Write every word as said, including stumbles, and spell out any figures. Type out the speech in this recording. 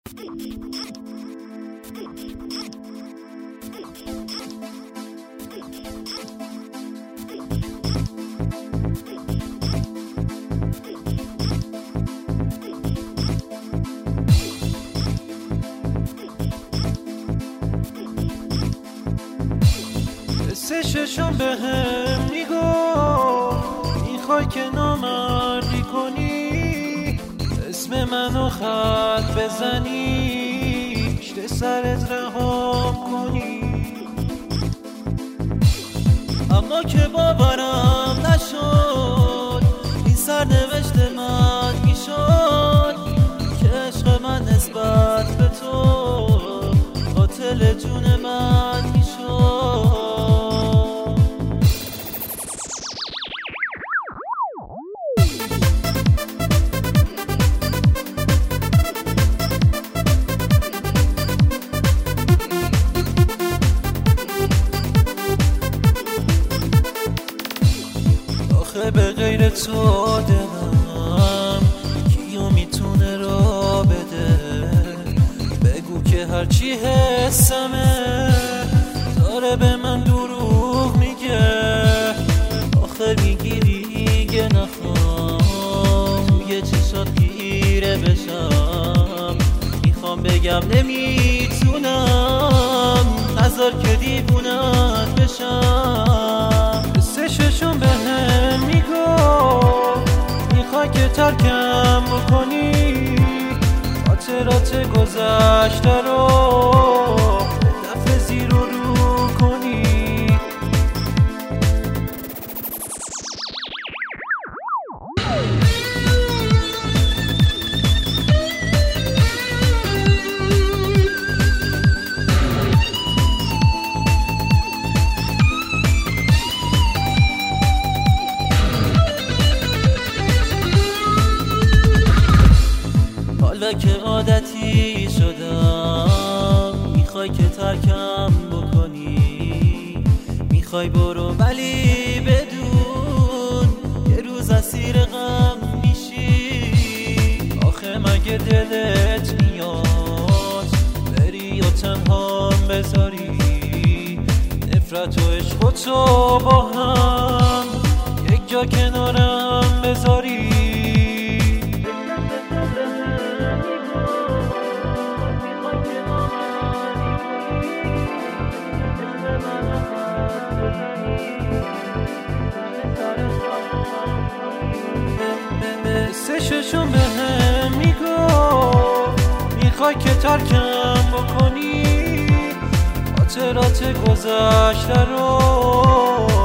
سه ششم به هم میگفت میخوای که نامردی کنی، اسم منو خط بزنی، پشت سرت رهام کنی. اما که باورم نشد این سرنوشت من میشد که عشق من نسبت به تو قاتل جون من میشد. به غیر تو دلم کیو میتونه را بده؟ بگو که هرچی حسمه داره به من دروغ میگه. آخه میگیری دیگه نخوام توی چشات گیره بشم. میخوام بگم نمیتونم نذار که دیوونت بشم. سه ششم به هم میگفت میخوای که ترکم بکنی، خاطرات گذشته رو دفع زیر و رو کنی. حالا که عادتی شدم میخوای که ترکم بکنی، میخوای برو ولی بدون یه روز اسیر غم میشی. آخه مگه دلت میاد بری و تنها بذاری نفرت و عشق و تو با هم یک جا کنارم بذاری؟ سه ششم به هم میگفت میخوای که ترکم بکنی، خاطرات گذشته رو